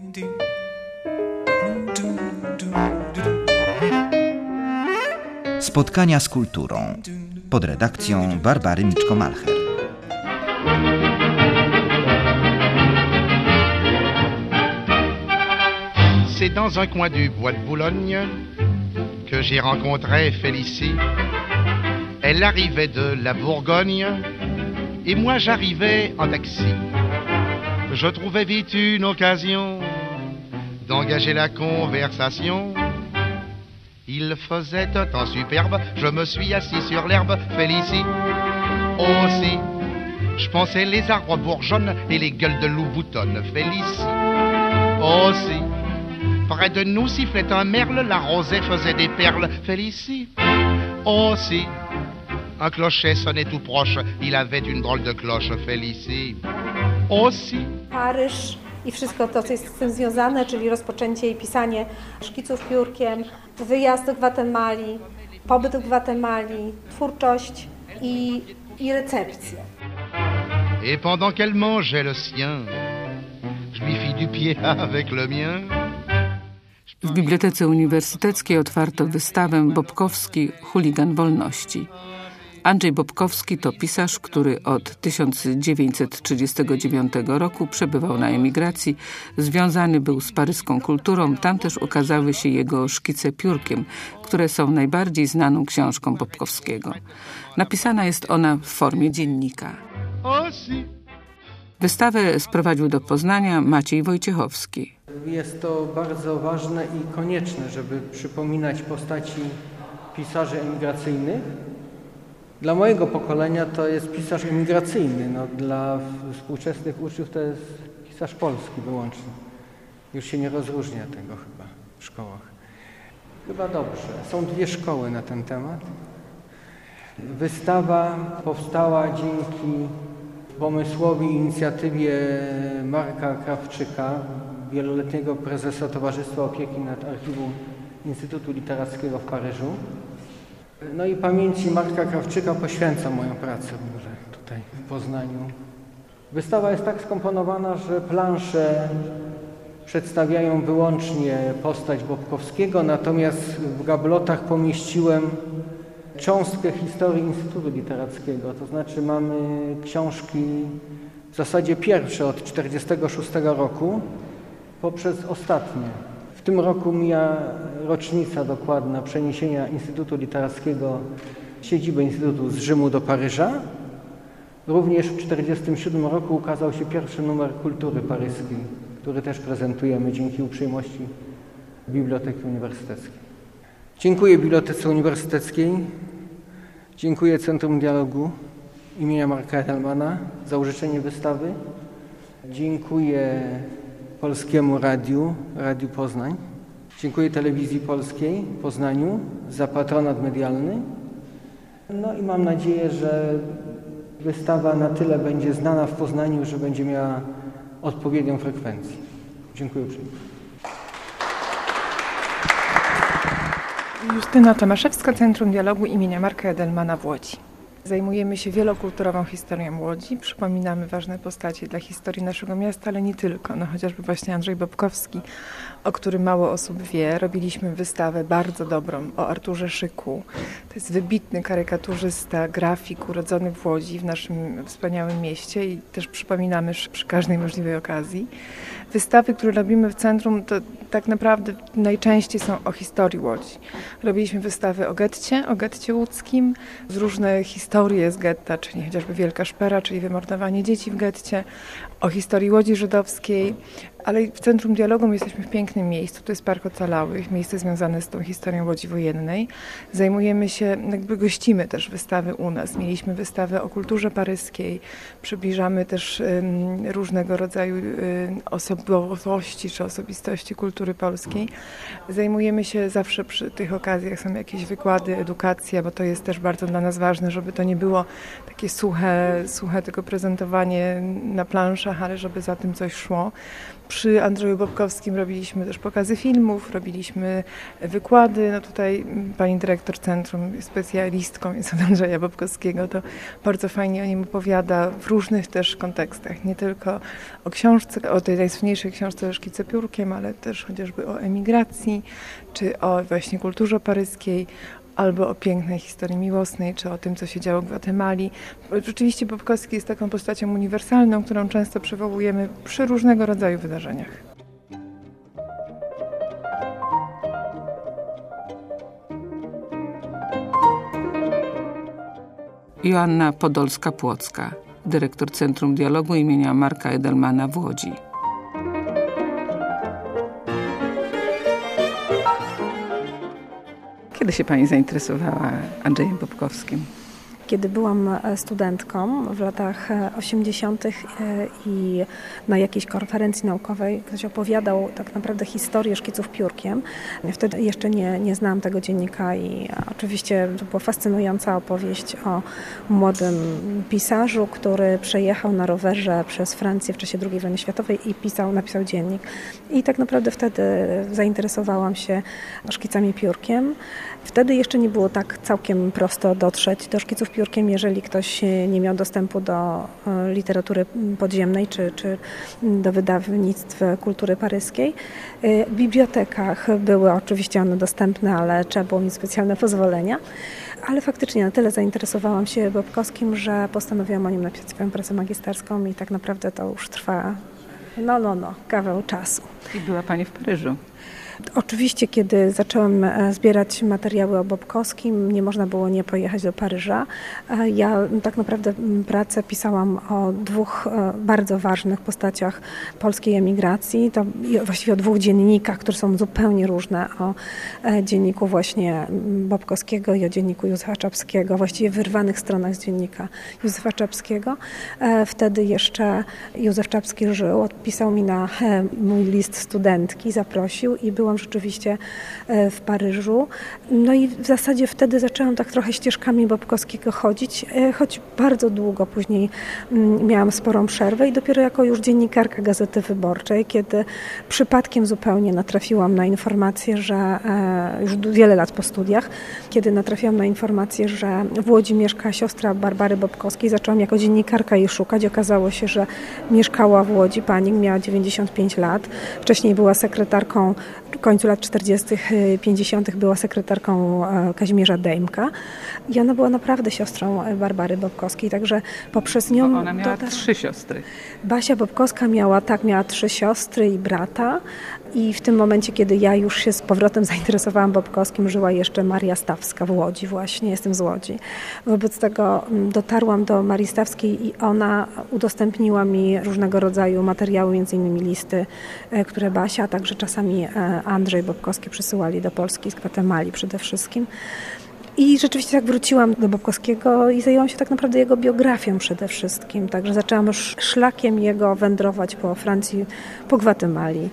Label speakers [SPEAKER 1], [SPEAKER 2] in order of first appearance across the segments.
[SPEAKER 1] Spotkania z kulturą pod redakcją Barbary Miczko-Malcher.
[SPEAKER 2] C'est dans un coin du bois de Boulogne que j'ai rencontré Félicie. Elle arrivait de la Bourgogne et moi j'arrivais en taxi. Je trouvais vite une occasion d'engager la conversation. Il faisait un temps superbe, je me suis assis sur l'herbe, Félicie aussi. Je pensais les arbres bourgeonnent et les gueules de loup boutonnent, Félicie aussi. Près de nous sifflait un merle, la rosée faisait des perles, Félicie aussi. Un clocher sonnait tout proche, il avait une drôle de cloche, Félicie aussi.
[SPEAKER 3] Paryż i wszystko to, co jest z tym związane, czyli rozpoczęcie i pisanie szkiców piórkiem, wyjazd do Gwatemali, pobyt w Gwatemali, twórczość i recepcje.
[SPEAKER 2] Et pendant qu'elle mangeait le sien, je lui fis du pied avec le mien.
[SPEAKER 4] W Bibliotece Uniwersyteckiej otwarto wystawę Bobkowski – Chuligan wolności. Andrzej Bobkowski to pisarz, który od 1939 roku przebywał na emigracji. Związany był z paryską kulturą. Tam też ukazały się jego szkice piórkiem, które są najbardziej znaną książką Bobkowskiego. Napisana jest ona w formie dziennika. Wystawę sprowadził do Poznania Maciej Wojciechowski.
[SPEAKER 5] Jest to bardzo ważne i konieczne, żeby przypominać postaci pisarzy emigracyjnych. Dla mojego pokolenia to jest pisarz emigracyjny, dla współczesnych uczniów to jest pisarz polski wyłącznie. Już się nie rozróżnia tego chyba w szkołach. Chyba dobrze. Są dwie szkoły na ten temat. Wystawa powstała dzięki pomysłowi i inicjatywie Marka Krawczyka, wieloletniego prezesa Towarzystwa Opieki nad Archiwum Instytutu Literackiego w Paryżu. I pamięci Marka Krawczyka poświęcam moją pracę w ogóle tutaj w Poznaniu. Wystawa jest tak skomponowana, że plansze przedstawiają wyłącznie postać Bobkowskiego, natomiast w gablotach pomieściłem cząstkę historii Instytutu Literackiego. To znaczy mamy książki w zasadzie pierwsze od 1946 roku poprzez ostatnie. W tym roku mija rocznica dokładna przeniesienia Instytutu Literackiego, siedziby Instytutu z Rzymu do Paryża. Również w 1947 roku ukazał się pierwszy numer Kultury Paryskiej, który też prezentujemy dzięki uprzejmości Biblioteki Uniwersyteckiej. Dziękuję Bibliotece Uniwersyteckiej, dziękuję Centrum Dialogu imienia Marka Edelmana za użyczenie wystawy. Dziękuję Polskiemu Radiu Poznań. Dziękuję Telewizji Polskiej w Poznaniu za patronat medialny. I mam nadzieję, że wystawa na tyle będzie znana w Poznaniu, że będzie miała odpowiednią frekwencję. Dziękuję uprzejmie.
[SPEAKER 6] Justyna Tomaszewska, Centrum Dialogu imienia Marka Edelmana w Łodzi. Zajmujemy się wielokulturową historią Łodzi. Przypominamy ważne postacie dla historii naszego miasta, ale nie tylko. Chociażby właśnie Andrzej Bobkowski, o którym mało osób wie. Robiliśmy wystawę bardzo dobrą o Arturze Szyku. To jest wybitny karykaturzysta, grafik urodzony w Łodzi, w naszym wspaniałym mieście i też przypominamy przy każdej możliwej okazji. Wystawy, które robimy w centrum, to tak naprawdę najczęściej są o historii Łodzi. Robiliśmy wystawy o getcie łódzkim, różne historie z getta, czyli chociażby Wielka Szpera, czyli wymordowanie dzieci w getcie, o historii Łodzi żydowskiej, ale w Centrum Dialogu my jesteśmy w pięknym miejscu. To jest Park Ocalałych, miejsce związane z tą historią Łodzi wojennej. Zajmujemy się, gościmy też wystawy u nas. Mieliśmy wystawę o kulturze paryskiej, przybliżamy też różnego rodzaju osobowości czy osobistości kultury polskiej. Zajmujemy się zawsze przy tych okazjach, są jakieś wykłady, edukacja, bo to jest też bardzo dla nas ważne, żeby to nie było takie suche tylko prezentowanie na planszach, ale żeby za tym coś szło. Przy Andrzeju Bobkowskim robiliśmy też pokazy filmów, robiliśmy wykłady. No tutaj pani dyrektor centrum jest specjalistką jest od Andrzeja Bobkowskiego, to bardzo fajnie o nim opowiada w różnych też kontekstach. Nie tylko o książce, o tej najsłynniejszej książce Szkice piórkiem, ale też chociażby o emigracji, czy o właśnie kulturze paryskiej, albo o pięknej historii miłosnej, czy o tym, co się działo w Gwatemali. Rzeczywiście Bobkowski jest taką postacią uniwersalną, którą często przywołujemy przy różnego rodzaju wydarzeniach.
[SPEAKER 4] Joanna Podolska-Płocka, dyrektor Centrum Dialogu imienia Marka Edelmana w Łodzi. Kiedy się pani zainteresowała Andrzejem Bobkowskim?
[SPEAKER 3] Kiedy byłam studentką w latach 80. i na jakiejś konferencji naukowej ktoś opowiadał tak naprawdę historię szkiców piórkiem. Wtedy jeszcze nie znałam tego dziennika i oczywiście to była fascynująca opowieść o młodym pisarzu, który przejechał na rowerze przez Francję w czasie II wojny światowej i napisał dziennik. I tak naprawdę wtedy zainteresowałam się szkicami piórkiem. Wtedy jeszcze nie było tak całkiem prosto dotrzeć do szkiców piórkiem, jeżeli ktoś nie miał dostępu do literatury podziemnej czy do wydawnictw kultury paryskiej. W bibliotekach były oczywiście one dostępne, ale trzeba było mieć specjalne pozwolenia. Ale faktycznie na tyle zainteresowałam się Bobkowskim, że postanowiłam o nim napisać swoją pracę magisterską i tak naprawdę to już trwa kawał czasu.
[SPEAKER 4] I była pani w Paryżu.
[SPEAKER 3] Oczywiście, kiedy zaczęłam zbierać materiały o Bobkowskim, nie można było nie pojechać do Paryża. Ja tak naprawdę pracę pisałam o dwóch bardzo ważnych postaciach polskiej emigracji, to właściwie o dwóch dziennikach, które są zupełnie różne, o dzienniku właśnie Bobkowskiego i o dzienniku Józefa Czapskiego, właściwie wyrwanych stronach z dziennika Józefa Czapskiego. Wtedy jeszcze Józef Czapski żył, odpisał mi na mój list studentki, zaprosił i byłam rzeczywiście w Paryżu. No i w zasadzie wtedy zaczęłam tak trochę ścieżkami Bobkowskiego chodzić, choć bardzo długo później miałam sporą przerwę i dopiero jako już dziennikarka Gazety Wyborczej, kiedy przypadkiem zupełnie natrafiłam na informację, że już wiele lat po studiach, kiedy natrafiłam na informację, że w Łodzi mieszka siostra Barbary Bobkowskiej, zaczęłam jako dziennikarka jej szukać. Okazało się, że mieszkała w Łodzi, pani miała 95 lat. Wcześniej była sekretarką, w końcu lat 40., 50. była sekretarką Kazimierza Dejmka i ona była naprawdę siostrą Barbary Bobkowskiej, także poprzez nią...
[SPEAKER 4] Bo ona miała 3 siostry.
[SPEAKER 3] Basia Bobkowska miała 3 siostry i brata i w tym momencie, kiedy ja już się z powrotem zainteresowałam Bobkowskim, żyła jeszcze Maria Stawska w Łodzi właśnie, jestem z Łodzi. Wobec tego dotarłam do Marii Stawskiej i ona udostępniła mi różnego rodzaju materiały, między innymi listy, które Basia, a także czasami Andrzej Bobkowski przysyłali do Polski z Gwatemali przede wszystkim. I rzeczywiście tak wróciłam do Bobkowskiego i zajęłam się tak naprawdę jego biografią przede wszystkim. Także zaczęłam już szlakiem jego wędrować po Francji, po Gwatemali,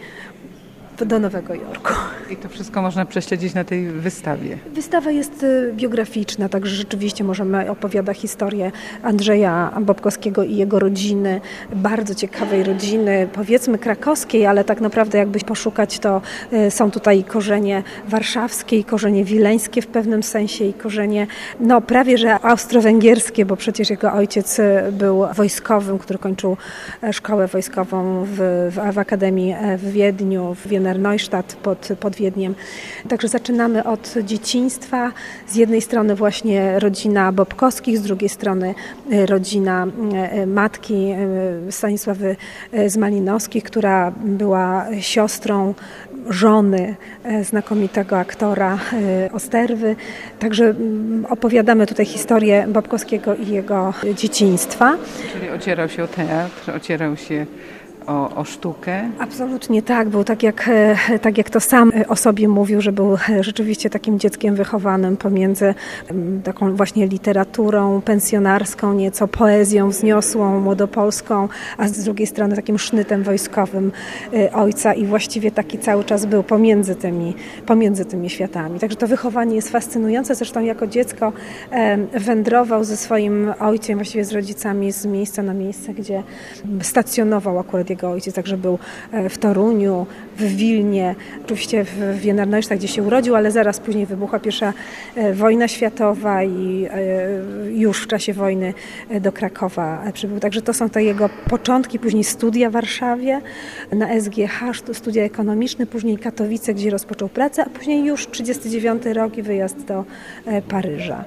[SPEAKER 3] do Nowego Jorku.
[SPEAKER 4] I to wszystko można prześledzić na tej wystawie.
[SPEAKER 3] Wystawa jest biograficzna, także rzeczywiście opowiada historię Andrzeja Bobkowskiego i jego rodziny, bardzo ciekawej rodziny, powiedzmy krakowskiej, ale tak naprawdę jakbyś poszukać, to są tutaj korzenie warszawskie, korzenie wileńskie w pewnym sensie i korzenie prawie że austro-węgierskie, bo przecież jego ojciec był wojskowym, który kończył szkołę wojskową w Akademii w Wiedniu, w Neustadt pod Wiedniem. Także zaczynamy od dzieciństwa. Z jednej strony właśnie rodzina Bobkowskich, z drugiej strony rodzina matki Stanisławy z Malinowskich, która była siostrą żony znakomitego aktora Osterwy. Także opowiadamy tutaj historię Bobkowskiego i jego dzieciństwa.
[SPEAKER 4] Czyli ocierał się o teatr, ocierał się o sztukę?
[SPEAKER 3] Absolutnie tak. Był tak jak to sam o sobie mówił, że był rzeczywiście takim dzieckiem wychowanym pomiędzy taką właśnie literaturą pensjonarską, nieco poezją wzniosłą, młodopolską, a z drugiej strony takim sznytem wojskowym ojca i właściwie taki cały czas był pomiędzy tymi światami. Także to wychowanie jest fascynujące. Zresztą jako dziecko wędrował ze swoim ojcem, właściwie z rodzicami z miejsca na miejsce, gdzie stacjonował akurat jego ojciec, także był w Toruniu, w Wilnie, oczywiście w Wiener Neustadt, gdzie się urodził, ale zaraz później wybuchła I wojna światowa i już w czasie wojny do Krakowa przybył. Także to są te jego początki, później studia w Warszawie, na SGH, studia ekonomiczne, później Katowice, gdzie rozpoczął pracę, a później już 1939 rok i wyjazd do Paryża.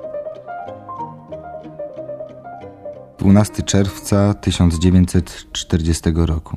[SPEAKER 7] 12 czerwca 1940 roku.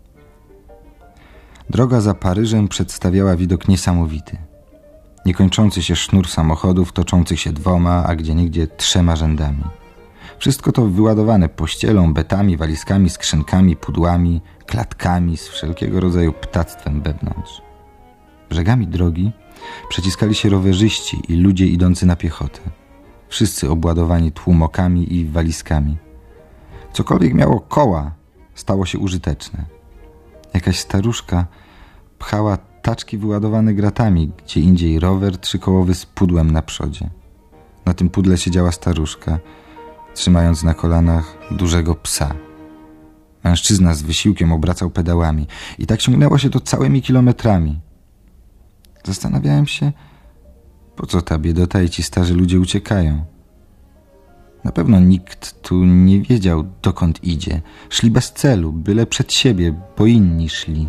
[SPEAKER 7] Droga za Paryżem przedstawiała widok niesamowity. Niekończący się sznur samochodów toczących się 2, a gdzieniegdzie 3 rzędami. Wszystko to wyładowane pościelą, betami, walizkami, skrzynkami, pudłami, klatkami z wszelkiego rodzaju ptactwem wewnątrz. Brzegami drogi przeciskali się rowerzyści i ludzie idący na piechotę. Wszyscy obładowani tłumokami i walizkami. Cokolwiek miało koła, stało się użyteczne. Jakaś staruszka pchała taczki wyładowane gratami, gdzie indziej rower 3-kołowy z pudłem na przodzie. Na tym pudle siedziała staruszka, trzymając na kolanach dużego psa. Mężczyzna z wysiłkiem obracał pedałami i tak ciągnęło się to całymi kilometrami. Zastanawiałem się, po co ta biedota i ci starzy ludzie uciekają. Na pewno nikt tu nie wiedział, dokąd idzie. Szli bez celu, byle przed siebie, bo inni szli.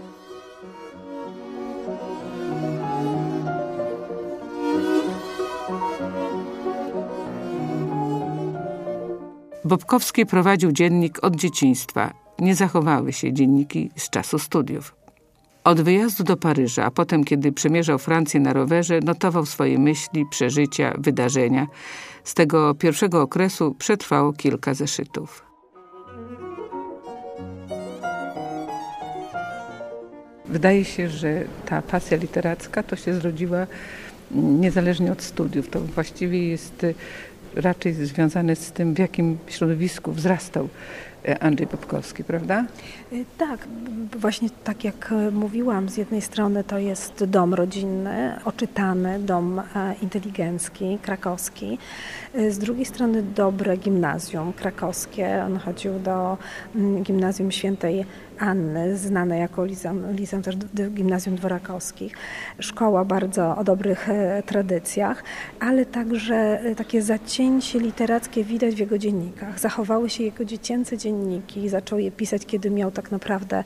[SPEAKER 4] Bobkowski prowadził dziennik od dzieciństwa. Nie zachowały się dzienniki z czasu studiów. Od wyjazdu do Paryża, a potem, kiedy przemierzał Francję na rowerze, notował swoje myśli, przeżycia, wydarzenia. Z tego pierwszego okresu przetrwało kilka zeszytów. Wydaje się, że ta pasja literacka to się zrodziła niezależnie od studiów. To właściwie jest raczej związane z tym, w jakim środowisku wzrastał Andrzej Bobkowski, prawda?
[SPEAKER 3] Tak, właśnie tak jak mówiłam, z jednej strony to jest dom rodzinny, oczytany, dom inteligencki, krakowski. Z drugiej strony dobre gimnazjum krakowskie. On chodził do gimnazjum Świętej Anny, znane jako liceum też do gimnazjum Dworakowskich. Szkoła bardzo o dobrych tradycjach, ale także takie zacięcie literackie widać w jego dziennikach. Zachowały się jego dziecięce dzienniki, zaczął je pisać, kiedy miał tak naprawdę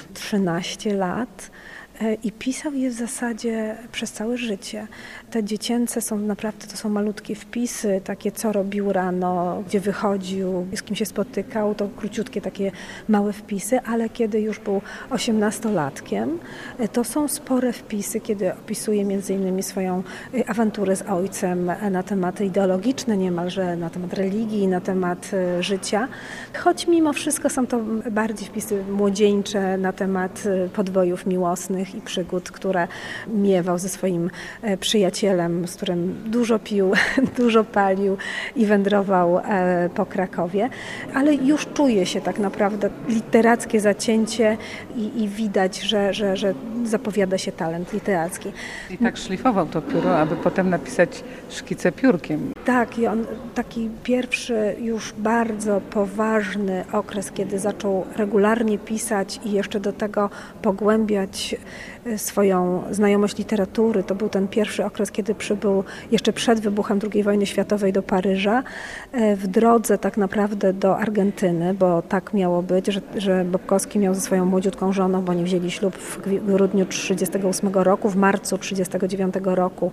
[SPEAKER 3] 13 lat. I pisał je w zasadzie przez całe życie. Te dziecięce są naprawdę, to są malutkie wpisy, takie co robił rano, gdzie wychodził, z kim się spotykał, to króciutkie takie małe wpisy, ale kiedy już był 18-latkiem, to są spore wpisy, kiedy opisuje między innymi swoją awanturę z ojcem na tematy ideologiczne niemalże, na temat religii, na temat życia. Choć mimo wszystko są to bardziej wpisy młodzieńcze na temat podbojów miłosnych i przygód, które miewał ze swoim przyjacielem, z którym dużo pił, dużo palił i wędrował po Krakowie. Ale już czuje się tak naprawdę literackie zacięcie i widać, że zapowiada się talent literacki.
[SPEAKER 4] I tak szlifował to pióro, aby potem napisać szkice piórkiem.
[SPEAKER 3] Tak, i on taki pierwszy już bardzo poważny okres, kiedy zaczął regularnie pisać i jeszcze do tego pogłębiać swoją znajomość literatury. To był ten pierwszy okres, kiedy przybył jeszcze przed wybuchem II wojny światowej do Paryża, w drodze tak naprawdę do Argentyny, bo tak miało być, że Bobkowski miał ze swoją młodziutką żoną, bo oni wzięli ślub w grudniu 1938 roku, w marcu 1939 roku.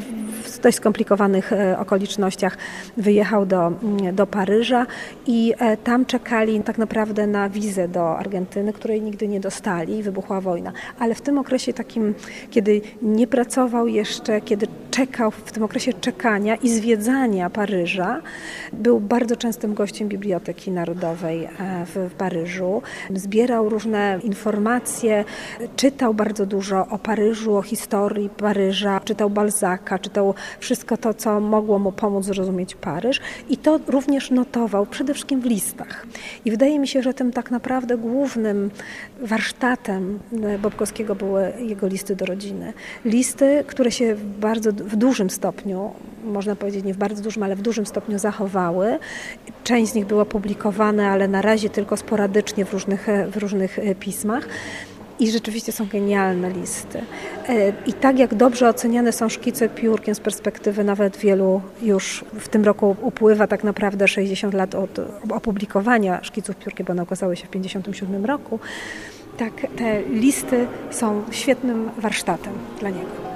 [SPEAKER 3] W dość skomplikowanych okolicznościach wyjechał do Paryża i tam czekali tak naprawdę na wizę do Argentyny, której nigdy nie dostali. Wybuchła wojna. Ale w tym okresie takim, kiedy nie pracował jeszcze, kiedy czekał, w tym okresie czekania i zwiedzania Paryża, był bardzo częstym gościem Biblioteki Narodowej w Paryżu. Zbierał różne informacje, czytał bardzo dużo o Paryżu, o historii Paryża, czytał Balzaca, czytał wszystko to, co mogło mu pomóc zrozumieć Paryż i to również notował przede wszystkim w listach. I wydaje mi się, że tym tak naprawdę głównym warsztatem Bobkowskiego były jego listy do rodziny. Listy, które się w dużym stopniu, można powiedzieć nie w bardzo dużym, ale w dużym stopniu zachowały. Część z nich była publikowana, ale na razie tylko sporadycznie w różnych pismach. I rzeczywiście są genialne listy. I tak jak dobrze oceniane są szkice piórkiem z perspektywy nawet wielu, już w tym roku upływa tak naprawdę 60 lat od opublikowania szkiców piórkiem, bo one okazały się w 1957 roku, tak te listy są świetnym warsztatem dla niego.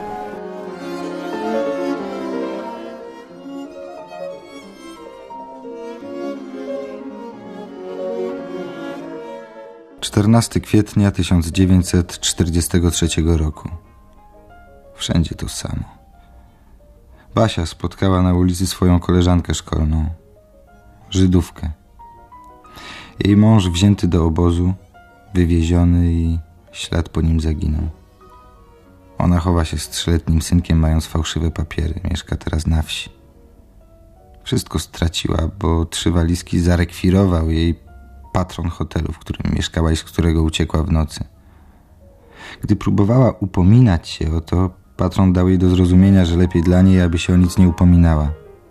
[SPEAKER 7] XIV kwietnia 1943 roku. Wszędzie to samo. Basia spotkała na ulicy swoją koleżankę szkolną, Żydówkę. Jej mąż wzięty do obozu, wywieziony i ślad po nim zaginął. Ona chowa się z 3-letnim synkiem, mając fałszywe papiery. Mieszka teraz na wsi. Wszystko straciła, bo 3 walizki zarekwirował jej patron hotelu, w którym mieszkała i z którego uciekła w nocy. Gdy próbowała upominać się o to, patron dał jej do zrozumienia, że lepiej dla niej, aby się o nic nie upominała.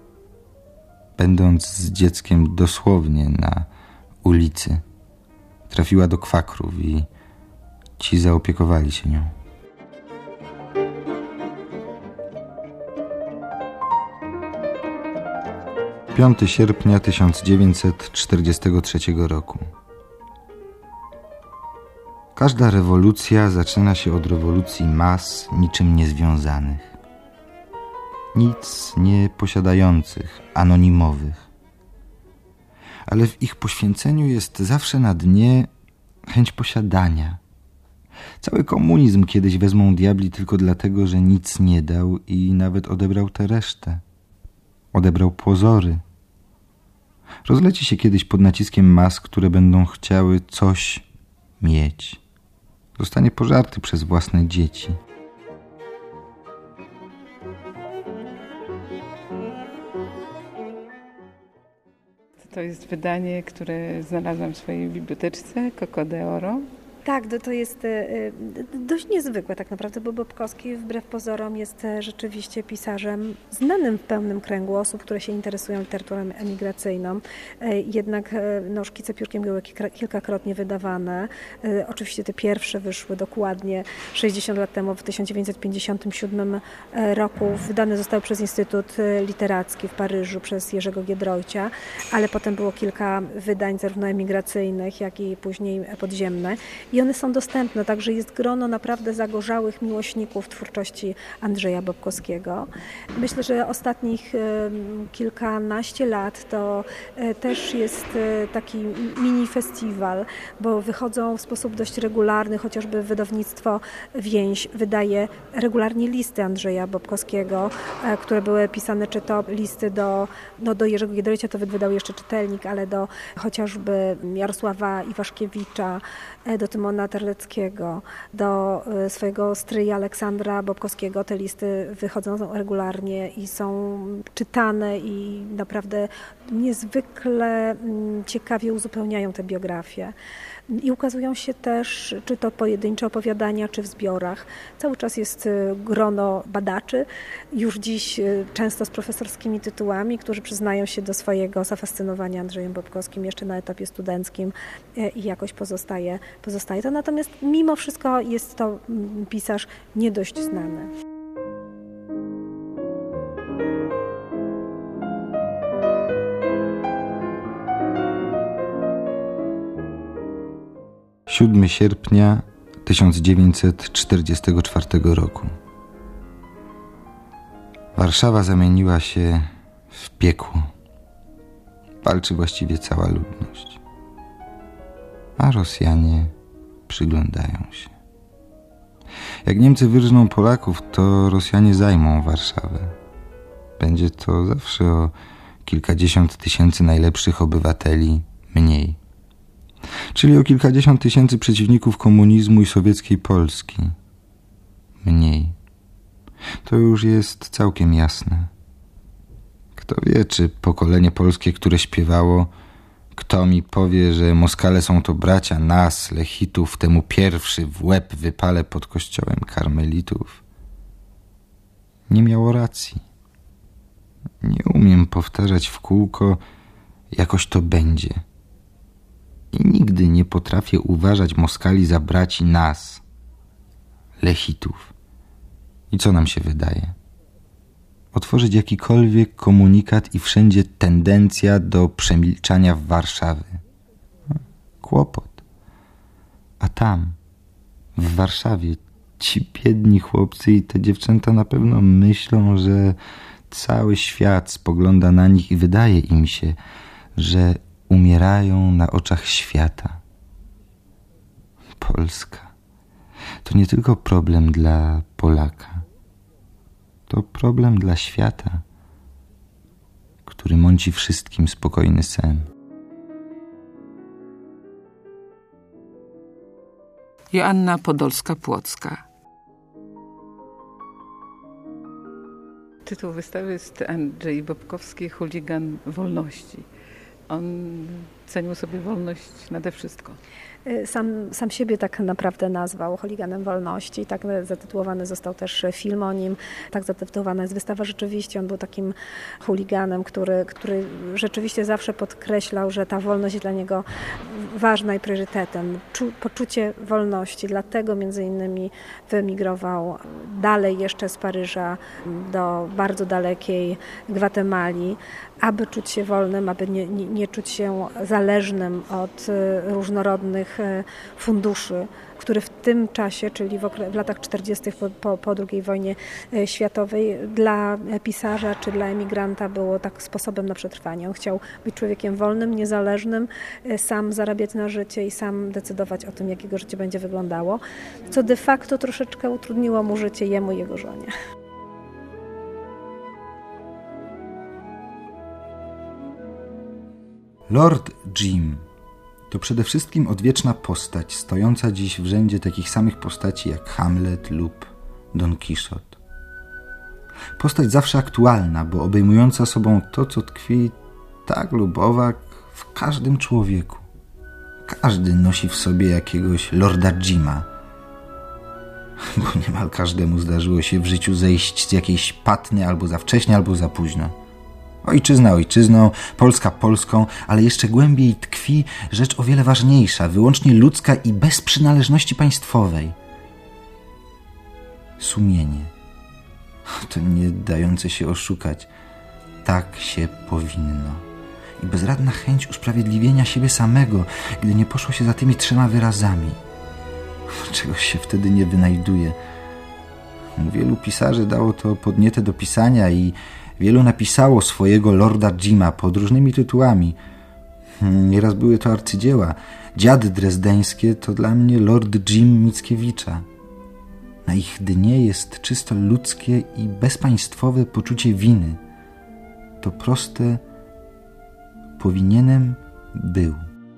[SPEAKER 7] Będąc z dzieckiem dosłownie na ulicy, trafiła do kwakrów i ci zaopiekowali się nią. Piąty sierpnia 1943 roku. Każda rewolucja zaczyna się od rewolucji mas niczym niezwiązanych. Nic nie posiadających, anonimowych. Ale w ich poświęceniu jest zawsze na dnie chęć posiadania. Cały komunizm kiedyś wezmą diabli tylko dlatego, że nic nie dał i nawet odebrał tę resztę. Odebrał pozory. Rozleci się kiedyś pod naciskiem mas, które będą chciały coś mieć. Zostanie pożarty przez własne dzieci.
[SPEAKER 4] To jest wydanie, które znalazłam w swojej biblioteczce, Coco de Oro.
[SPEAKER 3] Tak, to jest dość niezwykłe tak naprawdę, bo Bobkowski wbrew pozorom jest rzeczywiście pisarzem znanym w pełnym kręgu osób, które się interesują literaturą emigracyjną. Jednak szkice piórkiem były kilkakrotnie wydawane. Oczywiście te pierwsze wyszły dokładnie 60 lat temu, w 1957 roku. Wydane zostały przez Instytut Literacki w Paryżu przez Jerzego Giedroycia, ale potem było kilka wydań zarówno emigracyjnych, jak i później podziemne. I one są dostępne, także jest grono naprawdę zagorzałych miłośników twórczości Andrzeja Bobkowskiego. Myślę, że ostatnich kilkanaście lat to też jest taki mini festiwal, bo wychodzą w sposób dość regularny, chociażby wydawnictwo Więź wydaje regularnie listy Andrzeja Bobkowskiego, które były pisane, czy to listy do Jerzego Giedroycia, to wydał jeszcze Czytelnik, ale do chociażby Jarosława Iwaszkiewicza, do Tymona Terleckiego, do swojego stryja Aleksandra Bobkowskiego. Te listy wychodzą regularnie i są czytane i naprawdę niezwykle ciekawie uzupełniają te biografie. I ukazują się też, czy to pojedyncze opowiadania, czy w zbiorach. Cały czas jest grono badaczy, już dziś często z profesorskimi tytułami, którzy przyznają się do swojego zafascynowania Andrzejem Bobkowskim jeszcze na etapie studenckim i jakoś pozostaje to. Natomiast mimo wszystko jest to pisarz nie dość znany.
[SPEAKER 7] Siódmy sierpnia 1944 roku. Warszawa zamieniła się w piekło. Walczy właściwie cała ludność. A Rosjanie przyglądają się. Jak Niemcy wyrżną Polaków, to Rosjanie zajmą Warszawę. Będzie to zawsze o kilkadziesiąt tysięcy najlepszych obywateli mniej. Czyli o kilkadziesiąt tysięcy przeciwników komunizmu i sowieckiej Polski mniej. To już jest całkiem jasne. Kto Kto wie, czy pokolenie polskie, które śpiewało: kto mi powie, że Moskale są to bracia nas, Lechitów, temu pierwszy w łeb wypalę pod kościołem karmelitów, nie miało racji. Nie umiem powtarzać w kółko: jakoś to będzie. I nigdy nie potrafię uważać Moskali za braci nas, Lechitów. I co nam się wydaje? Otworzyć jakikolwiek komunikat i wszędzie tendencja do przemilczania w Warszawy. Kłopot. A tam, w Warszawie, ci biedni chłopcy i te dziewczęta na pewno myślą, że cały świat spogląda na nich i wydaje im się, że umierają na oczach świata. Polska to nie tylko problem dla Polaka. To problem dla świata, który mąci wszystkim spokojny sen.
[SPEAKER 4] Joanna Podolska-Płocka. Tytuł wystawy jest Andrzej Bobkowski, chuligan wolności. On cenił sobie wolność nade wszystko.
[SPEAKER 3] Sam siebie tak naprawdę nazwał chuliganem wolności. Tak zatytułowany został też film o nim. Tak zatytułowana jest wystawa. Rzeczywiście on był takim chuliganem, który rzeczywiście zawsze podkreślał, że ta wolność jest dla niego ważna i priorytetem. Poczucie wolności. Dlatego między innymi wyemigrował dalej jeszcze z Paryża do bardzo dalekiej Gwatemali, aby czuć się wolnym, aby nie czuć się zależnym od różnorodnych funduszy, które w tym czasie, czyli w latach 40. po II wojnie światowej, dla pisarza czy dla emigranta było tak sposobem na przetrwanie. On chciał być człowiekiem wolnym, niezależnym, sam zarabiać na życie i sam decydować o tym, jak jego życie będzie wyglądało, co de facto troszeczkę utrudniło mu życie jemu i jego żonie.
[SPEAKER 7] Lord Jim to przede wszystkim odwieczna postać, stojąca dziś w rzędzie takich samych postaci jak Hamlet lub Don Quixote. Postać zawsze aktualna, bo obejmująca sobą to, co tkwi tak lub owak w każdym człowieku. Każdy nosi w sobie jakiegoś Lorda Jima, bo niemal każdemu zdarzyło się w życiu zejść z jakiejś patny albo za wcześnie, albo za późno. Ojczyzna ojczyzną, Polska Polską, ale jeszcze głębiej tkwi rzecz o wiele ważniejsza, wyłącznie ludzka i bez przynależności państwowej. Sumienie. To nie dające się oszukać. Tak się powinno. I bezradna chęć usprawiedliwienia siebie samego, gdy nie poszło się za tymi 3 wyrazami. Czegoś się wtedy nie wynajduje. Wielu pisarzy dało to podnietę do pisania i wielu napisało swojego Lorda Jima pod różnymi tytułami. Nieraz były to arcydzieła. Dziady drezdeńskie to dla mnie Lord Jim Mickiewicza. Na ich dnie jest czysto ludzkie i bezpaństwowe poczucie winy. To proste powinienem był.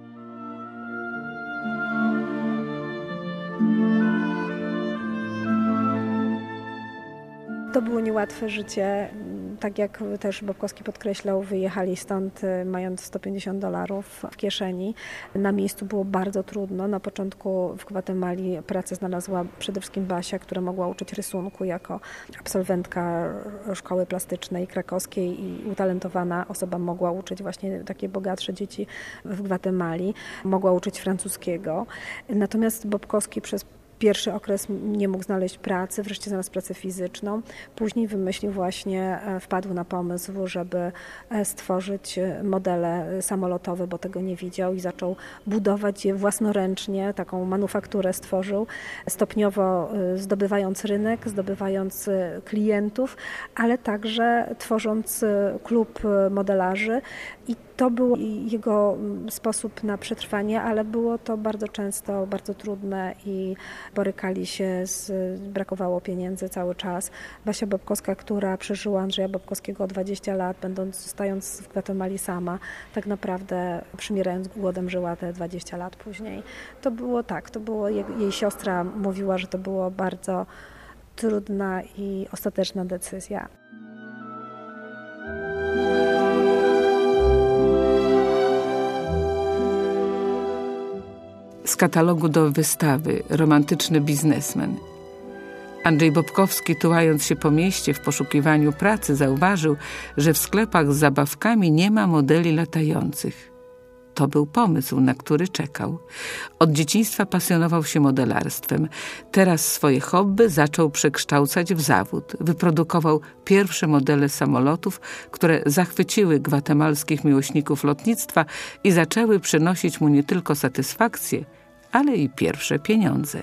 [SPEAKER 3] To było niełatwe życie. Tak jak też Bobkowski podkreślał, wyjechali stąd mając $150 w kieszeni. Na miejscu było bardzo trudno. Na początku w Gwatemali pracę znalazła przede wszystkim Basia, która mogła uczyć rysunku jako absolwentka szkoły plastycznej krakowskiej i utalentowana osoba mogła uczyć właśnie takie bogatsze dzieci w Gwatemali. Mogła uczyć francuskiego. Natomiast Bobkowski przez pierwszy okres nie mógł znaleźć pracy, wreszcie znalazł pracę fizyczną. Później wymyślił właśnie, wpadł na pomysł, żeby stworzyć modele samolotowe, bo tego nie widział i zaczął budować je własnoręcznie, taką manufakturę stworzył, stopniowo zdobywając rynek, zdobywając klientów, ale także tworząc klub modelarzy. I to był jego sposób na przetrwanie, ale było to bardzo często bardzo trudne i borykali się, brakowało pieniędzy cały czas. Basia Bobkowska, która przeżyła Andrzeja Bobkowskiego 20 lat, zostając w Gwatemali sama, tak naprawdę przymierając głodem żyła te 20 lat później. To było tak, jej siostra mówiła, że to było bardzo trudna i ostateczna decyzja.
[SPEAKER 4] katalogu do wystawy Romantyczny biznesmen. Andrzej Bobkowski, tułając się po mieście w poszukiwaniu pracy, zauważył, że w sklepach z zabawkami nie ma modeli latających. To był pomysł, na który czekał. Od dzieciństwa pasjonował się modelarstwem. Teraz swoje hobby zaczął przekształcać w zawód. Wyprodukował pierwsze modele samolotów, które zachwyciły gwatemalskich miłośników lotnictwa i zaczęły przynosić mu nie tylko satysfakcję, ale i pierwsze pieniądze.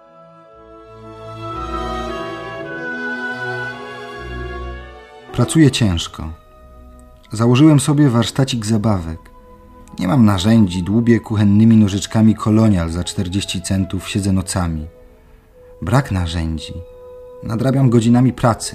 [SPEAKER 7] Pracuję ciężko. Założyłem sobie warsztacik zabawek. Nie mam narzędzi, dłubię kuchennymi nożyczkami kolonial za 40 centów, siedzę nocami. Brak narzędzi. Nadrabiam godzinami pracy.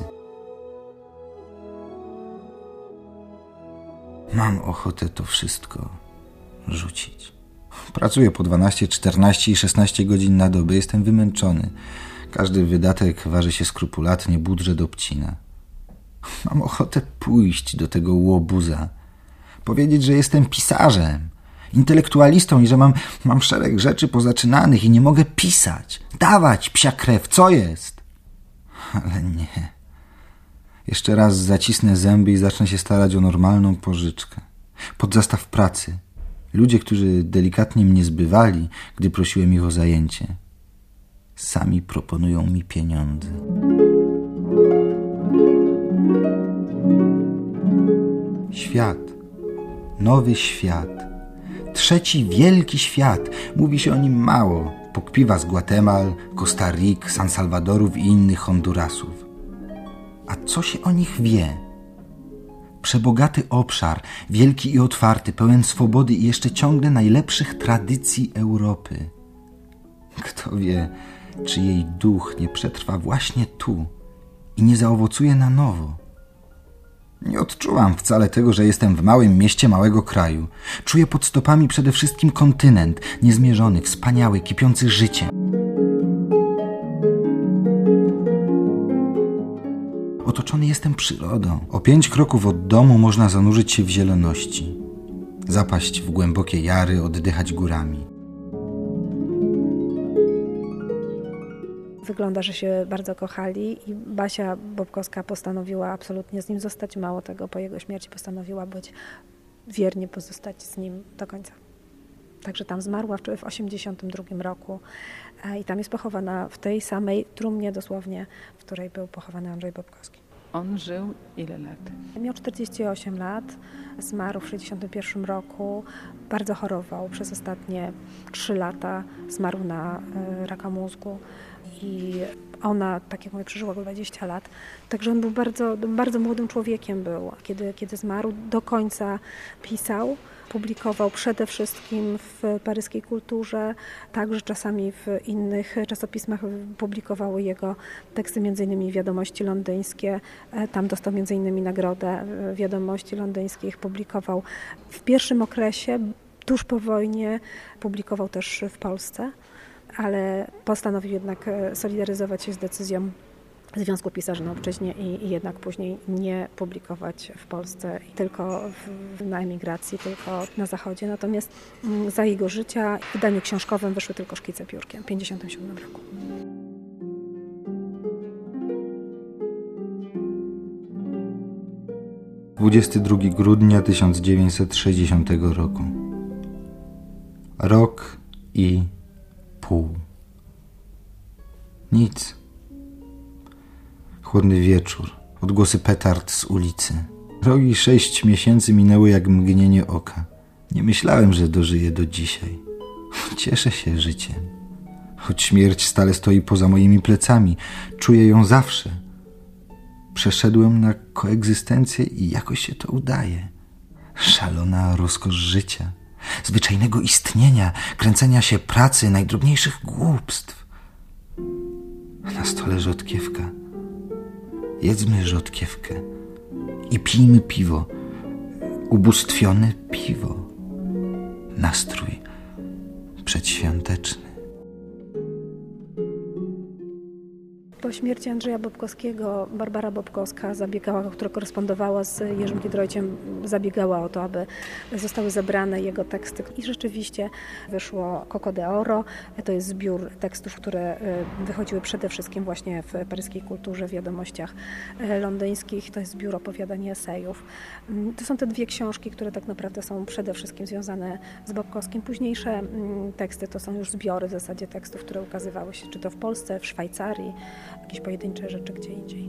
[SPEAKER 7] Mam ochotę to wszystko rzucić. Pracuję po 12, 14 i 16 godzin na dobę. Jestem wymęczony. Każdy wydatek waży się skrupulatnie, budżet obcina. Mam ochotę pójść do tego łobuza. Powiedzieć, że jestem pisarzem, intelektualistą i że mam szereg rzeczy pozaczynanych i nie mogę pisać. Dawać, psia krew, co jest? Ale nie. Jeszcze raz zacisnę zęby i zacznę się starać o normalną pożyczkę. Pod zastaw pracy. Ludzie, którzy delikatnie mnie zbywali, gdy prosiłem ich o zajęcie, sami proponują mi pieniądze. Świat. Nowy świat. Trzeci wielki świat. Mówi się o nim mało. Pokpiwa z Gwatemal, Kostaryk, San Salwadorów i innych Hondurasów. A co się o nich wie? Przebogaty obszar, wielki i otwarty, pełen swobody i jeszcze ciągle najlepszych tradycji Europy. Kto wie, czy jej duch nie przetrwa właśnie tu i nie zaowocuje na nowo. Nie odczuwam wcale tego, że jestem w małym mieście małego kraju. Czuję pod stopami przede wszystkim kontynent, niezmierzony, wspaniały, kipiący życiem. Otoczony jestem przyrodą. O 5 kroków od domu można zanurzyć się w zieloności. Zapaść w głębokie jary, oddychać górami.
[SPEAKER 3] Wygląda, że się bardzo kochali i Basia Bobkowska postanowiła absolutnie z nim zostać. Mało tego, po jego śmierci postanowiła wiernie pozostać z nim do końca. Także tam zmarła w 1982 roku i tam jest pochowana w tej samej trumnie dosłownie, w której był pochowany Andrzej Bobkowski.
[SPEAKER 4] On żył ile lat?
[SPEAKER 3] Miał 48 lat, zmarł w 1961 roku, bardzo chorował przez ostatnie 3 lata, zmarł na raka mózgu. I ona, tak jak mówię, przeżyła go 20 lat. Także on był bardzo młodym człowiekiem był. Kiedy zmarł, do końca pisał, publikował przede wszystkim w paryskiej Kulturze, także czasami w innych czasopismach publikowały jego teksty, m.in. Wiadomości londyńskie. Tam dostał m.in. nagrodę Wiadomości londyńskich. Publikował w pierwszym okresie, tuż po wojnie, publikował też w Polsce. Ale postanowił jednak solidaryzować się z decyzją Związku Pisarzy na Obczyźnie i jednak później nie publikować w Polsce, tylko na emigracji, tylko na Zachodzie. Natomiast za jego życia w wydaniu książkowym wyszły tylko Szkice piórkiem w 1957 roku.
[SPEAKER 7] – 22 grudnia 1960 roku. Rok i pół. Nic. Chłodny wieczór. Odgłosy petard z ulicy. Rok i 6 miesięcy minęły jak mgnienie oka. Nie myślałem, że dożyję do dzisiaj. Cieszę się życiem. Choć śmierć stale stoi poza moimi plecami. Czuję ją zawsze. Przeszedłem na koegzystencję i jakoś się to udaje. Szalona rozkosz życia. Zwyczajnego istnienia, kręcenia się pracy, najdrobniejszych głupstw. Na stole rzodkiewka. Jedzmy rzodkiewkę i pijmy piwo. Ubóstwione piwo. Nastrój przedświąteczny.
[SPEAKER 3] Po śmierci Andrzeja Bobkowskiego Barbara Bobkowska zabiegała, która korespondowała z Jerzym Giedroyciem, zabiegała o to, aby zostały zebrane jego teksty. I rzeczywiście wyszło Coco de Oro. To jest zbiór tekstów, które wychodziły przede wszystkim właśnie w paryskiej kulturze, w wiadomościach londyńskich. To jest zbiór opowiadań i esejów. To są te dwie książki, które tak naprawdę są przede wszystkim związane z Bobkowskim. Późniejsze teksty to są już zbiory w zasadzie tekstów, które ukazywały się czy to w Polsce, w Szwajcarii, jakieś pojedyncze rzeczy gdzie indziej.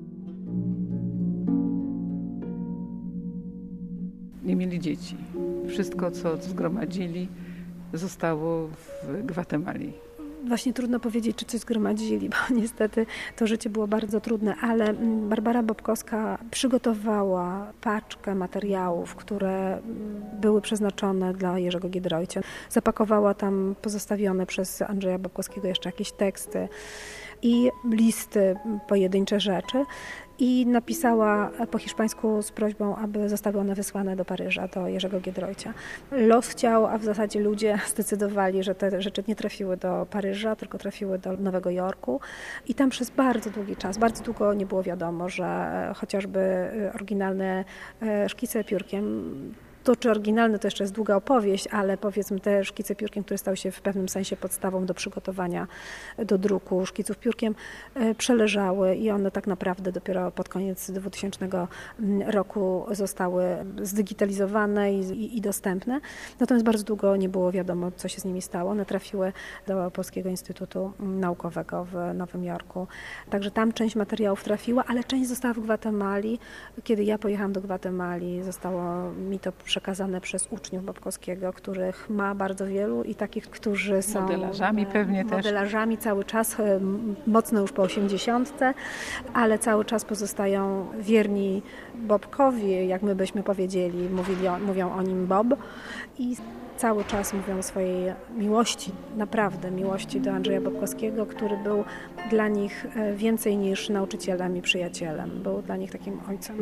[SPEAKER 4] Nie mieli dzieci. Wszystko, co zgromadzili, zostało w Gwatemali.
[SPEAKER 3] Właśnie trudno powiedzieć, czy coś zgromadzili, bo niestety to życie było bardzo trudne, ale Barbara Bobkowska przygotowała paczkę materiałów, które były przeznaczone dla Jerzego Giedroycia. Zapakowała tam pozostawione przez Andrzeja Bobkowskiego jeszcze jakieś teksty i listy, pojedyncze rzeczy. I napisała po hiszpańsku z prośbą, aby zostały one wysłane do Paryża, do Jerzego Giedroycia. Los chciał, a w zasadzie ludzie zdecydowali, że te rzeczy nie trafiły do Paryża, tylko trafiły do Nowego Jorku. I tam przez bardzo długi czas, bardzo długo nie było wiadomo, że chociażby oryginalne szkice piórkiem, to czy oryginalne to jeszcze jest długa opowieść, ale powiedzmy te szkice piórkiem, które stały się w pewnym sensie podstawą do przygotowania do druku szkiców piórkiem, przeleżały i one tak naprawdę dopiero pod koniec 2000 roku zostały zdigitalizowane i dostępne. Natomiast bardzo długo nie było wiadomo, co się z nimi stało. One trafiły do Polskiego Instytutu Naukowego w Nowym Jorku. Także tam część materiałów trafiła, ale część została w Gwatemali. Kiedy ja pojechałam do Gwatemali, zostało mi to przekazane przez uczniów Bobkowskiego, których ma bardzo wielu i takich, którzy są
[SPEAKER 4] modelarzami pewnie też.
[SPEAKER 3] Modelarzami cały czas, mocno już po 80, ale cały czas pozostają wierni Bobkowi, jak my byśmy powiedzieli, mówią o nim Bob i cały czas mówią o swojej miłości, naprawdę miłości do Andrzeja Bobkowskiego, który był dla nich więcej niż nauczycielem i przyjacielem. Był dla nich takim ojcem.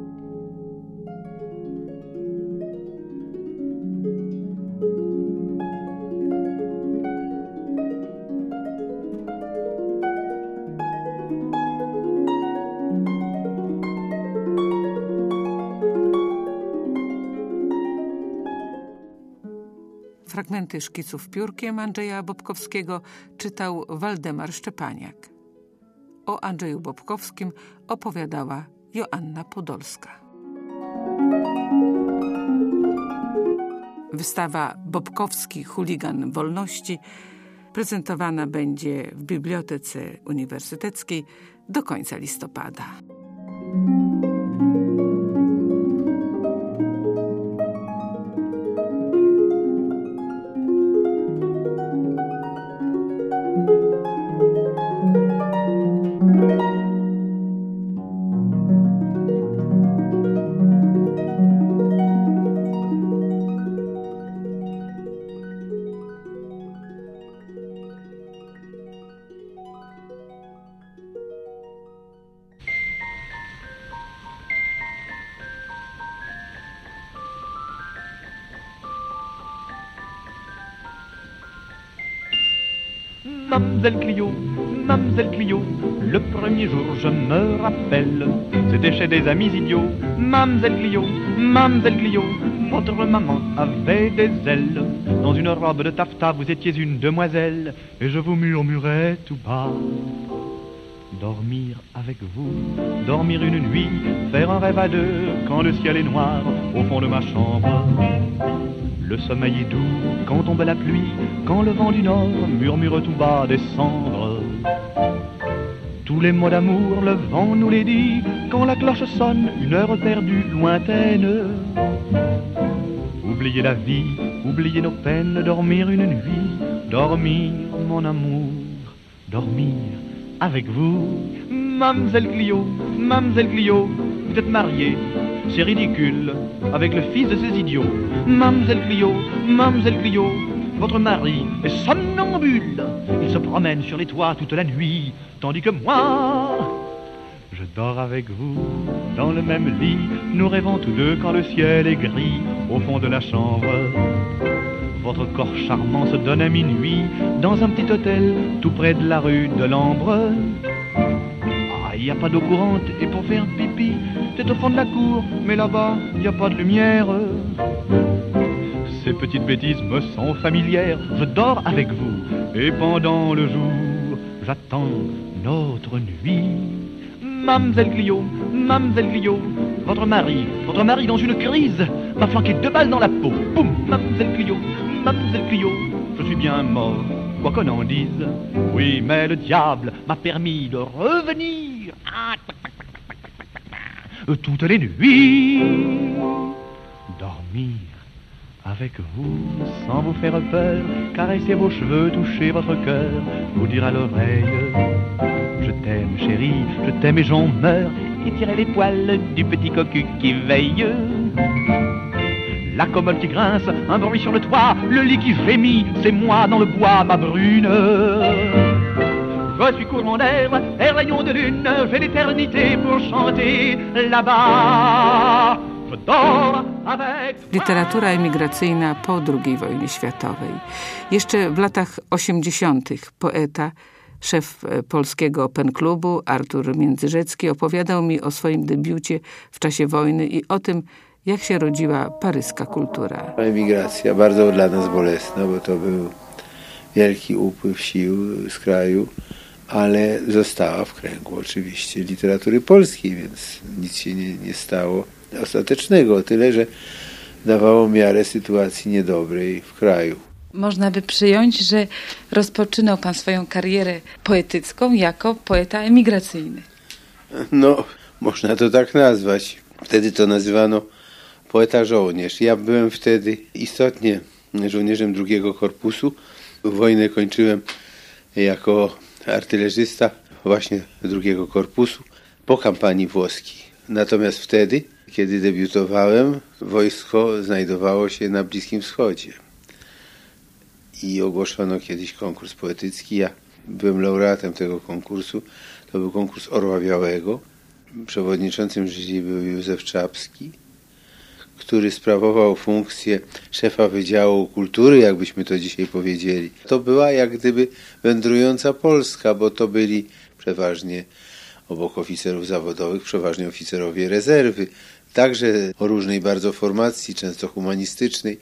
[SPEAKER 4] Fragmenty szkiców piórkiem Andrzeja Bobkowskiego czytał Waldemar Szczepaniak. O Andrzeju Bobkowskim opowiadała Joanna Podolska. Wystawa Bobkowski Chuligan Wolności prezentowana będzie w Bibliotece Uniwersyteckiej do końca listopada.
[SPEAKER 8] Mademoiselle Clio, le premier jour je me rappelle, c'était chez des amis idiots. Mademoiselle Clio, votre maman avait des ailes. Dans une robe de taffetas, vous étiez une demoiselle, et je vous murmurais tout bas. Dormir avec vous, dormir une nuit, faire un rêve à deux, quand le ciel est noir, au fond de ma chambre. Le sommeil est doux quand tombe la pluie, quand le vent du nord murmure tout bas des cendres. Tous les mots d'amour, le vent nous les dit, quand la cloche sonne, une heure perdue, lointaine. Oubliez la vie, oubliez nos peines, dormir une nuit, dormir mon amour, dormir avec vous. Mademoiselle Clio, vous êtes mariée, c'est ridicule, avec le fils de ces idiots. Mademoiselle Clio, votre mari est somnambule. Il se promène sur les toits toute la nuit, tandis que moi, je dors avec vous dans le même lit. Nous rêvons tous deux quand le ciel est gris au fond de la chambre. Votre corps charmant se donne à minuit dans un petit hôtel tout près de la rue de l'Ambre. y a pas d'eau courante et pour faire pipi, c'est au fond de la cour, mais là-bas, y a pas de lumière. Ces petites bêtises me sont familières, je dors avec vous, et pendant le jour, j'attends notre nuit. Mamselle Clio, votre mari dans une crise, m'a flanqué 2 balles dans la peau. Boum, Mamselle Clio, je suis bien mort, quoi qu'on en dise. Oui, mais le diable m'a permis de revenir toutes les nuits, dormir avec vous, sans vous faire peur, caresser vos cheveux, toucher votre cœur, vous dire à l'oreille: je t'aime chérie, je t'aime et j'en meurs, et tirer les poils du petit cocu qui veille. La commode qui grince, un bruit sur le toit, le lit qui gémit, c'est moi dans le bois, ma brune. Je suis courant d'air, rayon de lune, j'ai l'éternité pour chanter là-bas.
[SPEAKER 4] Literatura emigracyjna po II wojnie światowej. Jeszcze w latach 80. poeta, szef polskiego Pen Klubu Artur Międzyrzecki opowiadał mi o swoim debiucie w czasie wojny i o tym, jak się rodziła paryska kultura.
[SPEAKER 9] Emigracja bardzo dla nas bolesna, bo to był wielki upływ sił z kraju, ale została w kręgu oczywiście literatury polskiej, więc nic się nie stało ostatecznego, o tyle, że dawało miarę sytuacji niedobrej w kraju.
[SPEAKER 10] Można by przyjąć, że rozpoczynał pan swoją karierę poetycką jako poeta emigracyjny.
[SPEAKER 9] No, można to tak nazwać. Wtedy to nazywano poeta żołnierz. Ja byłem wtedy istotnie żołnierzem II Korpusu. Wojnę kończyłem jako artylerzysta właśnie II Korpusu po kampanii włoskiej. Natomiast wtedy, kiedy debiutowałem, wojsko znajdowało się na Bliskim Wschodzie. I ogłoszono kiedyś konkurs poetycki. Ja byłem laureatem tego konkursu. To był konkurs Orła Białego. Przewodniczącym jury był Józef Czapski, który sprawował funkcję szefa Wydziału Kultury, jakbyśmy to dzisiaj powiedzieli. To była jak gdyby wędrująca Polska, bo to byli przeważnie obok oficerów zawodowych, przeważnie oficerowie rezerwy, także o różnej bardzo formacji, często humanistycznej.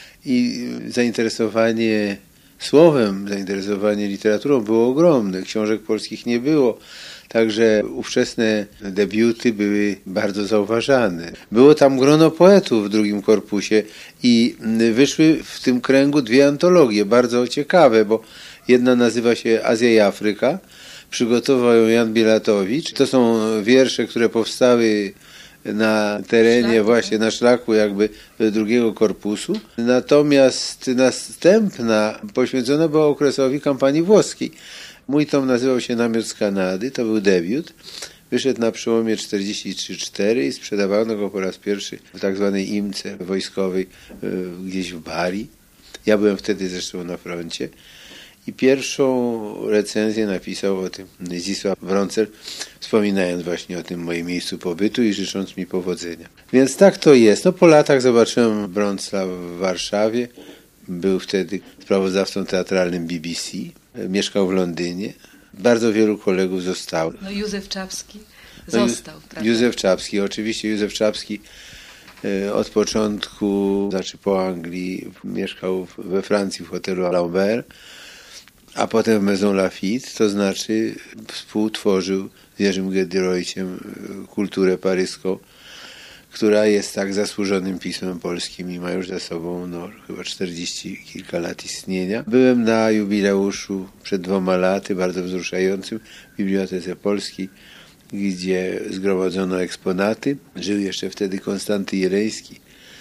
[SPEAKER 9] I zainteresowanie słowem, zainteresowanie literaturą było ogromne. Książek polskich nie było. Także ówczesne debiuty były bardzo zauważane. Było tam grono poetów w II Korpusie i wyszły w tym kręgu 2 antologie, bardzo ciekawe, bo jedna nazywa się Azja i Afryka. Przygotował ją Jan Bielatowicz. To są wiersze, które powstały na terenie właśnie, na szlaku jakby II Korpusu. Natomiast następna poświęcona była okresowi kampanii włoskiej. Mój tom nazywał się Namiot z Kanady, to był debiut. Wyszedł na przełomie 43-4 i sprzedawano go po raz pierwszy w tak zwanej imce wojskowej gdzieś w Bari. Ja byłem wtedy zresztą na froncie. I pierwszą recenzję napisał o tym Zdzisław Wrącel, wspominając właśnie o tym moim miejscu pobytu i życząc mi powodzenia. Więc tak to jest. No, po latach zobaczyłem Wrącla w Warszawie. Był wtedy sprawozdawcą teatralnym BBC. Mieszkał w Londynie. Bardzo wielu kolegów zostało.
[SPEAKER 10] No Józef Czapski został, prawda?
[SPEAKER 9] Józef Czapski, oczywiście Józef Czapski od początku, znaczy po Anglii, mieszkał we Francji w hotelu Lambert, a potem w Maison Lafitte, to znaczy współtworzył z Jerzym Giedroyciem kulturę paryską, która jest tak zasłużonym pismem polskim i ma już za sobą chyba 40 kilka lat istnienia. Byłem na jubileuszu przed 2 laty, bardzo wzruszającym, w Bibliotece Polskiej, gdzie zgromadzono eksponaty. Żył jeszcze wtedy Konstanty Jeleński.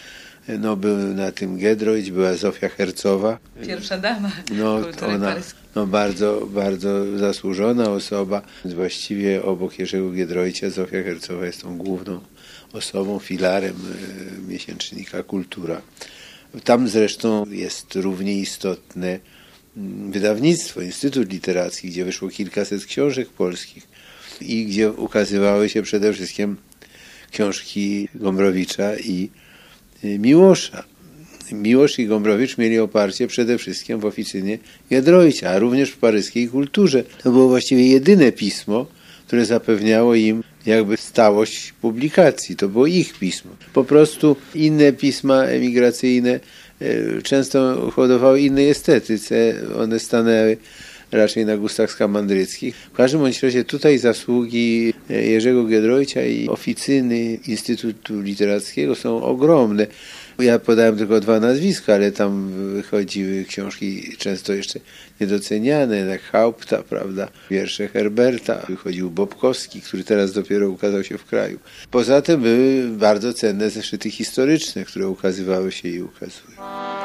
[SPEAKER 9] Był na tym Giedroyć, była Zofia Hercowa.
[SPEAKER 10] Pierwsza dama kultury paryskiej.
[SPEAKER 9] Bardzo, bardzo zasłużona osoba. Właściwie obok Jerzego Giedroycia Zofia Hercowa jest tą główną osobą, filarem miesięcznika Kultura. Tam zresztą jest równie istotne wydawnictwo, Instytut Literacki, gdzie wyszło kilkaset książek polskich i gdzie ukazywały się przede wszystkim książki Gombrowicza i Miłosza. Miłosz i Gombrowicz mieli oparcie przede wszystkim w oficynie Giedroycia, a również w paryskiej kulturze. To było właściwie jedyne pismo które zapewniało im jakby stałość publikacji. To było ich pismo. Po prostu inne pisma emigracyjne często hodowały innej estetyce. One stanęły raczej na gustach skamandryckich. W każdym bądź razie tutaj zasługi Jerzego Giedroycia i oficyny Instytutu Literackiego są ogromne. Ja podałem tylko 2 nazwiska, ale tam wychodziły książki często jeszcze niedoceniane, jak Haupta, prawda, wiersze Herberta, wychodził Bobkowski, który teraz dopiero ukazał się w kraju. Poza tym były bardzo cenne zeszyty historyczne, które ukazywały się i ukazują.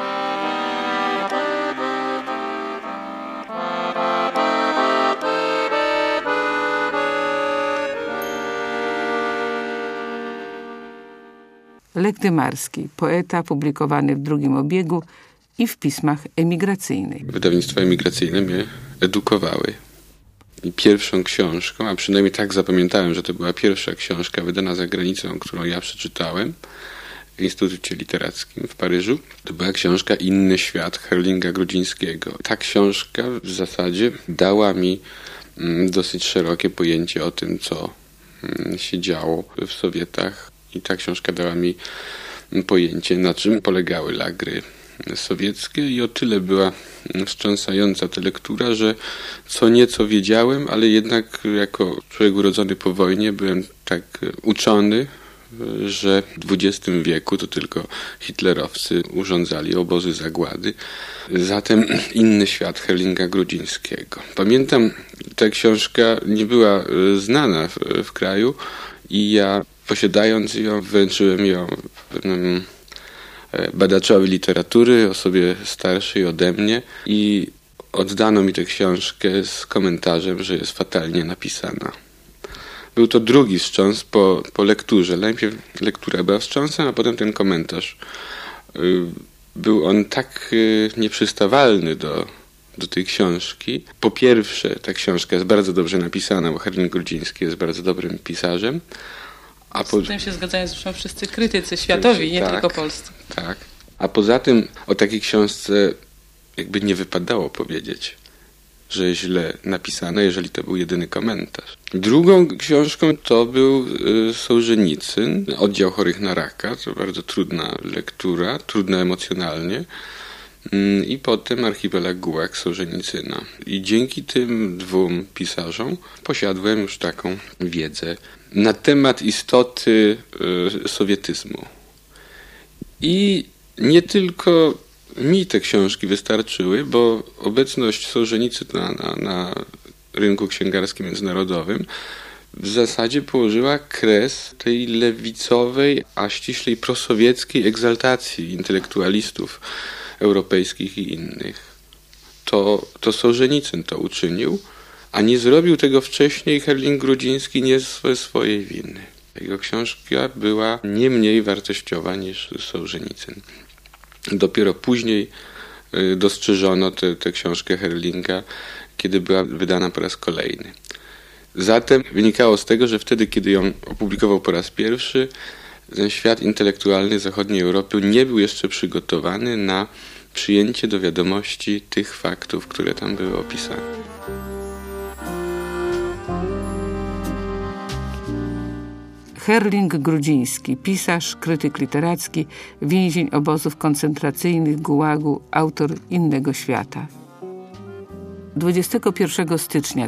[SPEAKER 4] Lech Dymarski, poeta publikowany w drugim obiegu i w pismach emigracyjnych.
[SPEAKER 11] Wydawnictwa emigracyjne mnie edukowały. I pierwszą książką, a przynajmniej tak zapamiętałem, że to była pierwsza książka wydana za granicą, którą ja przeczytałem w Instytucie Literackim w Paryżu, to była książka Inny świat Herlinga Grudzińskiego. Ta książka w zasadzie dała mi dosyć szerokie pojęcie o tym, co się działo w Sowietach. I ta książka dała mi pojęcie, na czym polegały lagry sowieckie i o tyle była wstrząsająca ta lektura, że co nieco wiedziałem, ale jednak jako człowiek urodzony po wojnie byłem tak uczony, że w XX wieku to tylko hitlerowcy urządzali obozy zagłady. Zatem Inny świat Herlinga Grudzińskiego. Pamiętam, ta książka nie była znana w kraju i ja posiadając ją, wręczyłem ją pewnemu badaczowi literatury, osobie starszej ode mnie i oddano mi tę książkę z komentarzem, że jest fatalnie napisana. Był to drugi wstrząs po lekturze. Najpierw lektura była wstrząsem, a potem ten komentarz. Był on tak nieprzystawalny do tej książki. Po pierwsze, ta książka jest bardzo dobrze napisana, bo Herling Grudziński jest bardzo dobrym pisarzem.
[SPEAKER 10] Z tym się zgadzają zresztą wszyscy krytycy światowi, nie tylko polscy.
[SPEAKER 11] Tak. A poza tym o takiej książce jakby nie wypadało powiedzieć, że jest źle napisane, jeżeli to był jedyny komentarz. Drugą książką to był Sołżenicyn, Oddział chorych na raka. To bardzo trudna lektura, trudna emocjonalnie. I potem Archipelag Gułag Sołżenicyna. I dzięki tym 2 pisarzom posiadłem już taką wiedzę na temat istoty sowietyzmu. I nie tylko mi te książki wystarczyły, bo obecność Sołżenicyna na rynku księgarskim międzynarodowym w zasadzie położyła kres tej lewicowej, a ściślej prosowieckiej egzaltacji intelektualistów europejskich i innych. To Sołżenicyn to uczynił, a nie zrobił tego wcześniej Herling Grudziński nie ze swojej winy. Jego książka była nie mniej wartościowa niż Sołżenicyn. Dopiero później dostrzeżono tę książkę Herlinga, kiedy była wydana po raz kolejny. Zatem wynikało z tego, że wtedy, kiedy ją opublikował po raz pierwszy, ten świat intelektualny zachodniej Europy nie był jeszcze przygotowany na przyjęcie do wiadomości tych faktów, które tam były opisane.
[SPEAKER 4] Herling Grudziński, pisarz, krytyk literacki, więzień obozów koncentracyjnych, Gułagu, autor Innego świata. 21 stycznia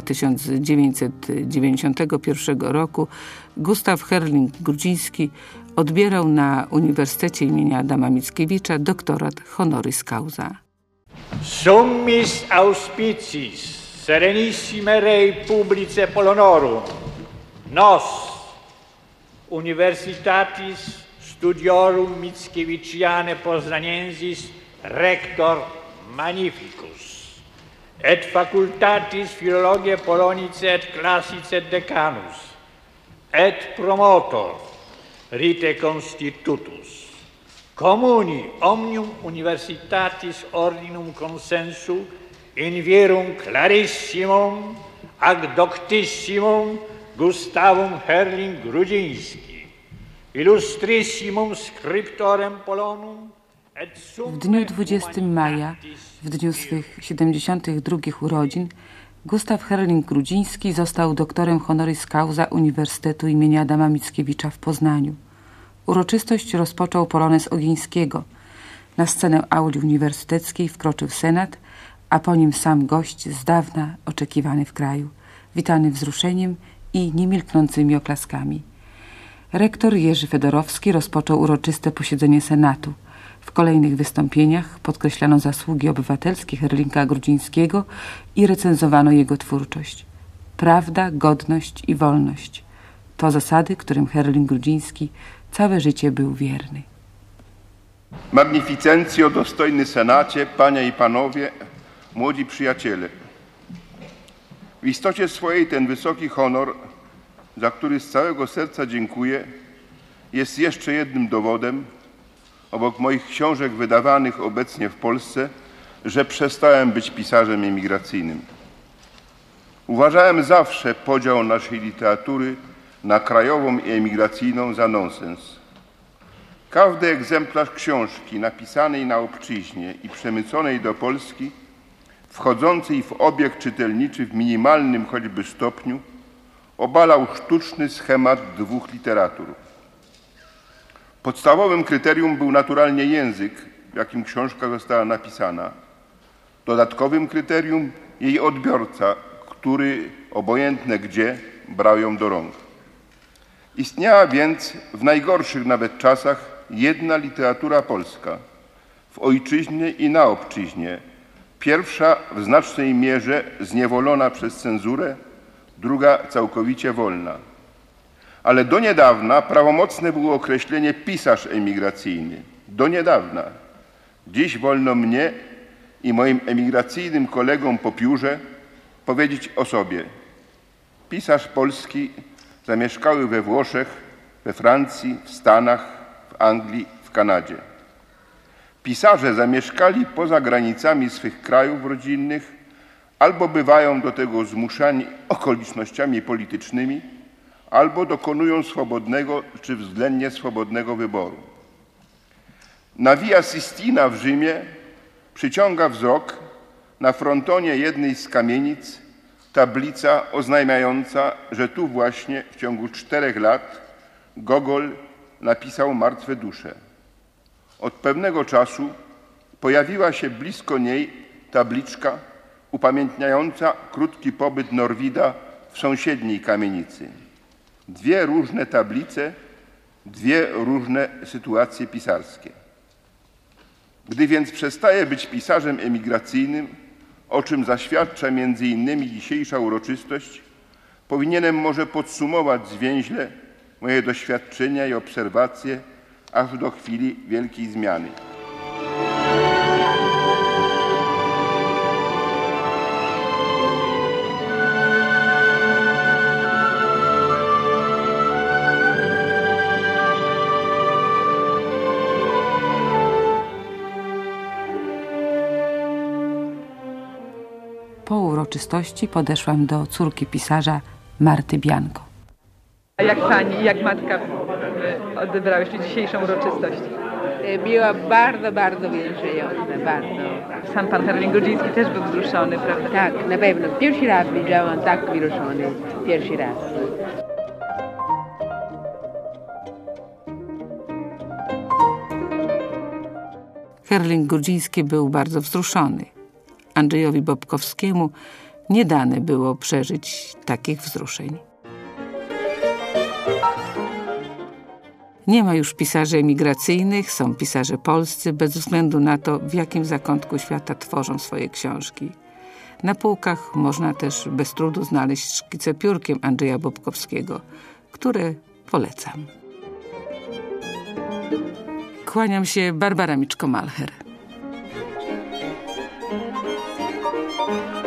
[SPEAKER 4] 1991 roku Gustaw Herling Grudziński odbierał na Uniwersytecie imienia Adama Mickiewicza doktorat honoris causa.
[SPEAKER 12] Summis auspiciis serenissime rei publice Polonorum nos Universitatis Studiorum Mickiewicziane Poznaniensis rector magnificus et facultatis philologiae Polonice et classice decanus et promotor rite constitutus communi omnium universitatis ordinum consensu in virum clarissimum ac doctissimum Gustavum Herling Grudziński illustrissimum scriptorem Polonum.
[SPEAKER 10] W dniu 20 maja, w dniu swych 72 urodzin,
[SPEAKER 4] Gustaw Herling-Grudziński został doktorem honoris causa Uniwersytetu imienia Adama Mickiewicza w Poznaniu. Uroczystość rozpoczął polonez Ogińskiego. Na scenę auli uniwersyteckiej wkroczył senat, a po nim sam gość z dawna oczekiwany w kraju, witany wzruszeniem i niemilknącymi oklaskami. Rektor Jerzy Fedorowski rozpoczął uroczyste posiedzenie senatu. W kolejnych wystąpieniach podkreślano zasługi obywatelskie Herlinga Grudzińskiego i recenzowano jego twórczość. Prawda, godność i wolność to zasady, którym Herling-Grudziński całe życie był wierny.
[SPEAKER 13] Magnificencjo, dostojny Senacie, panie i panowie, młodzi przyjaciele. W istocie swojej ten wysoki honor, za który z całego serca dziękuję, jest jeszcze jednym dowodem, obok moich książek wydawanych obecnie w Polsce, że przestałem być pisarzem emigracyjnym. Uważałem zawsze podział naszej literatury na krajową i emigracyjną za nonsens. Każdy egzemplarz książki napisanej na obczyźnie i przemyconej do Polski, wchodzącej w obieg czytelniczy w minimalnym choćby stopniu, obalał sztuczny schemat dwóch literatur. Podstawowym kryterium był naturalnie język, w jakim książka została napisana. Dodatkowym kryterium jej odbiorca, który, obojętne gdzie, brał ją do rąk. Istniała więc w najgorszych nawet czasach jedna literatura polska, w ojczyźnie i na obczyźnie, pierwsza w znacznej mierze zniewolona przez cenzurę, druga całkowicie wolna. Ale do niedawna prawomocne było określenie pisarz emigracyjny. Do niedawna. Dziś wolno mnie i moim emigracyjnym kolegom po piórze powiedzieć o sobie. Pisarz polski zamieszkały we Włoszech, we Francji, w Stanach, w Anglii, w Kanadzie. Pisarze zamieszkali poza granicami swych krajów rodzinnych albo bywają do tego zmuszani okolicznościami politycznymi, albo dokonują swobodnego czy względnie swobodnego wyboru. Na Via Sistina w Rzymie przyciąga wzrok na frontonie jednej z kamienic tablica oznajmiająca, że tu właśnie w ciągu 4 lat Gogol napisał Martwe dusze. Od pewnego czasu pojawiła się blisko niej tabliczka upamiętniająca krótki pobyt Norwida w sąsiedniej kamienicy. 2 różne tablice, 2 różne sytuacje pisarskie. Gdy więc przestaję być pisarzem emigracyjnym, o czym zaświadcza między innymi dzisiejsza uroczystość, powinienem może podsumować zwięźle moje doświadczenia i obserwacje aż do chwili wielkiej zmiany.
[SPEAKER 4] Po uroczystości podeszłam do córki pisarza Marty Bianko.
[SPEAKER 6] A jak pani, jak matka odebrałyście dzisiejszą uroczystość?
[SPEAKER 14] Była bardzo, bardzo wzruszająca, bardzo.
[SPEAKER 6] Sam pan Herling-Grudziński też był wzruszony, prawda?
[SPEAKER 14] Tak, na pewno. Pierwszy raz widziałam tak wzruszony. Pierwszy raz.
[SPEAKER 4] Herling-Grudziński był bardzo wzruszony. Andrzejowi Bobkowskiemu nie dane było przeżyć takich wzruszeń. Nie ma już pisarzy emigracyjnych, są pisarze polscy, bez względu na to, w jakim zakątku świata tworzą swoje książki. Na półkach można też bez trudu znaleźć szkice piórkiem Andrzeja Bobkowskiego, które polecam. Kłaniam się, Barbara Miczko-Malcher.